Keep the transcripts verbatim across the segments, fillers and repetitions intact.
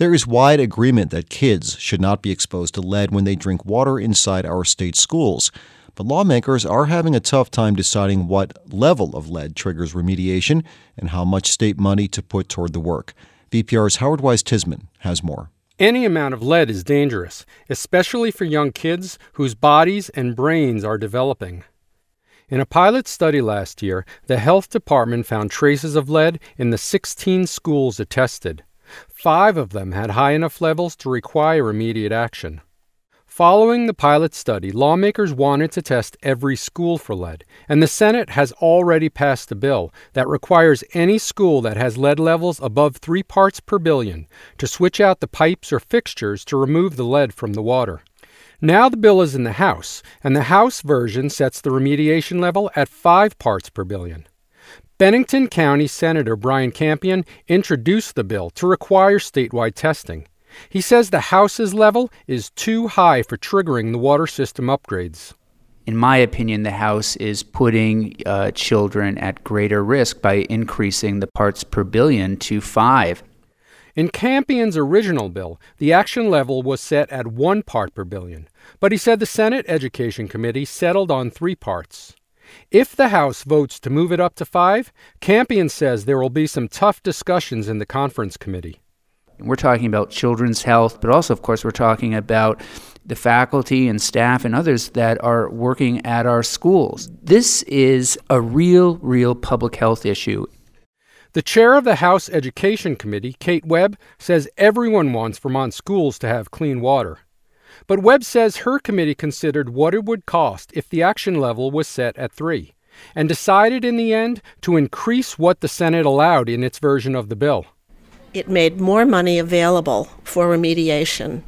There is wide agreement that kids should not be exposed to lead when they drink water inside our state schools. But lawmakers are having a tough time deciding what level of lead triggers remediation and how much state money to put toward the work. V P R's Howard Wise-Tisman has more. Any amount of lead is dangerous, especially for young kids whose bodies and brains are developing. In a pilot study last year, the health department found traces of lead in the sixteen schools it tested. Five of them had high enough levels to require immediate action. Following the pilot study, lawmakers wanted to test every school for lead, and the Senate has already passed a bill that requires any school that has lead levels above three parts per billion to switch out the pipes or fixtures to remove the lead from the water. Now the bill is in the House, and the House version sets the remediation level at five parts per billion. Bennington County Senator Brian Campion introduced the bill to require statewide testing. He says the House's level is too high for triggering the water system upgrades. In my opinion, the House is putting uh, children at greater risk by increasing the parts per billion to five. In Campion's original bill, the action level was set at one part per billion, but he said the Senate Education Committee settled on three parts. If the House votes to move it up to five, Campion says there will be some tough discussions in the conference committee. We're talking about children's health, but also, of course, we're talking about the faculty and staff and others that are working at our schools. This is a real, real public health issue. The chair of the House Education Committee, Kate Webb, says everyone wants Vermont schools to have clean water. But Webb says her committee considered what it would cost if the action level was set at three, and decided in the end to increase what the Senate allowed in its version of the bill. It made more money available for remediation.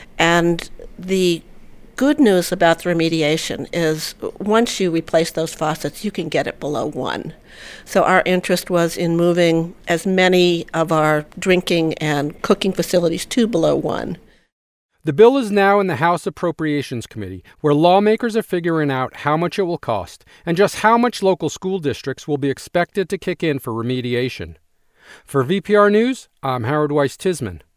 And the good news about the remediation is once you replace those faucets, you can get it below one. So our interest was in moving as many of our drinking and cooking facilities to below one. The bill is now in the House Appropriations Committee, where lawmakers are figuring out how much it will cost and just how much local school districts will be expected to kick in for remediation. For V P R News, I'm Howard Wise-Tisman.